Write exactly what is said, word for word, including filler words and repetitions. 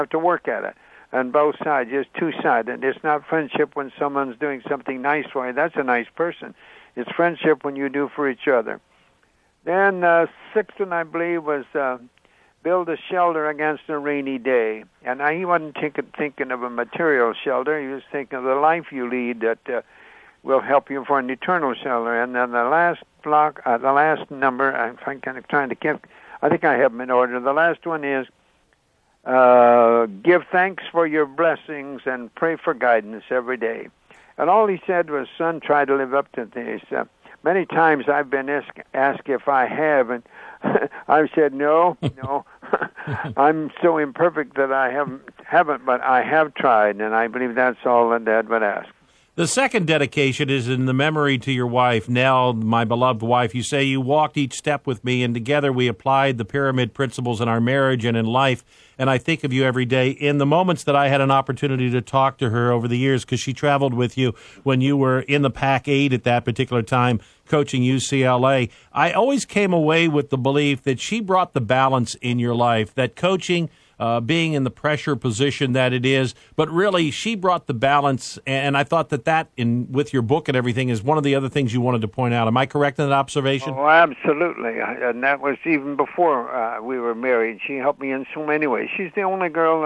have to work at it. On both sides, it's two-sided. It's not friendship when someone's doing something nice for you. That's a nice person. It's friendship when you do for each other. Then uh, sixth one, I believe, was uh, build a shelter against a rainy day. And I, he wasn't thinking, thinking of a material shelter. He was thinking of the life you lead that uh, will help you for an eternal shelter. And then the last block, uh, the last number, I'm kind of trying to get, I think I have them in order. The last one is, Uh, give thanks for your blessings and pray for guidance every day. And all he said was, son, try to live up to this. Uh, many times I've been ask, asked if I have, and I've said, no, no. I'm so imperfect that I haven't, haven't, but I have tried, and I believe that's all that Dad would ask. The second dedication is in the memory to your wife, Nell, my beloved wife. You say you walked each step with me, and together we applied the pyramid principles in our marriage and in life, and I think of you every day. In the moments that I had an opportunity to talk to her over the years, because she traveled with you when you were in the Pac eight at that particular time, coaching U C L A, I always came away with the belief that she brought the balance in your life, that coaching, Uh, being in the pressure position that it is, but really she brought the balance, and I thought that that, in with your book and everything, is one of the other things you wanted to point out. Am I correct in that observation? Oh, absolutely, and that was even before uh, we were married. She helped me in so many ways. She's the only girl